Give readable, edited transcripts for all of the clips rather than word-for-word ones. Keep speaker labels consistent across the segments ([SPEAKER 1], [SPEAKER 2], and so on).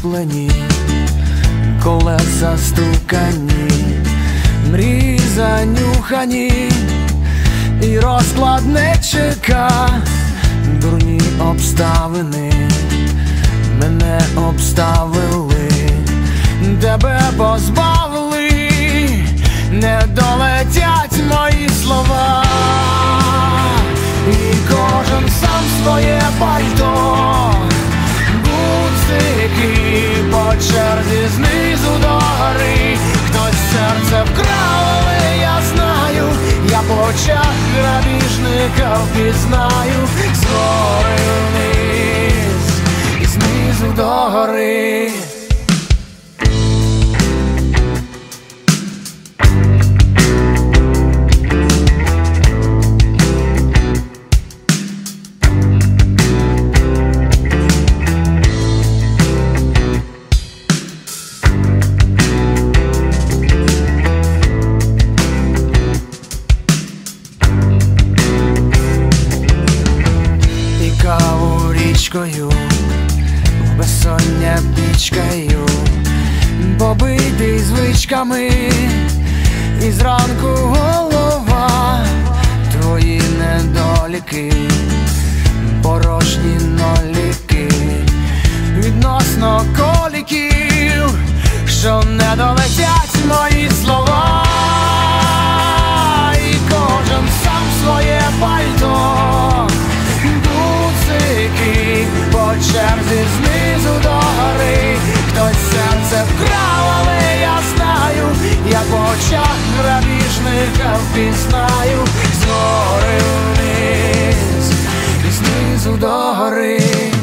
[SPEAKER 1] куплені, колеса стукані, мрії занюхані, і розклад не чека. Дурні обставини мене обставили, тебе позбавили, не долетять мої слова. І кожен сам своє пальто, гудзики по черзі знизу до гори. Хтось серце вкрав, але я знаю, я по очах грабіжника впізнаю. Згори вниз і знизу до гори. Каву річкою, безсоння пічкою, побитий звичками, і зранку голова. Твої недоліки, порожні ноліки, відносно коліків, що не долетять мої слова. І кожен сам своє пальто, по черзі знизу до гори. Хтось серце вкрав, але я знаю, я по очах грабіжника впізнаю. Згори вниз і знизу до гори.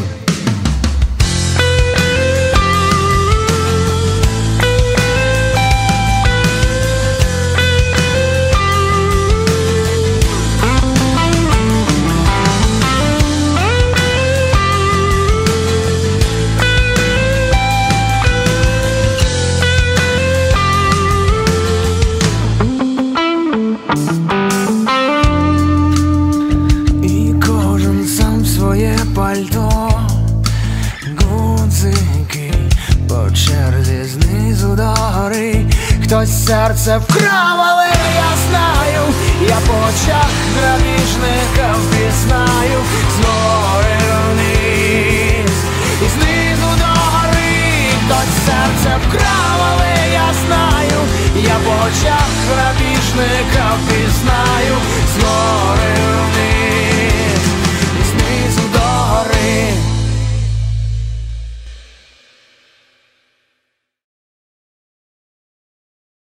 [SPEAKER 1] Пальто, гудзики по черзі знизу до гори. Хтось серце вкрав, але я знаю, я по очах грабіжника впізнаю. Згори вниз і знизу до гори. Хтось серце вкрав, але я знаю, я по очах грабіжника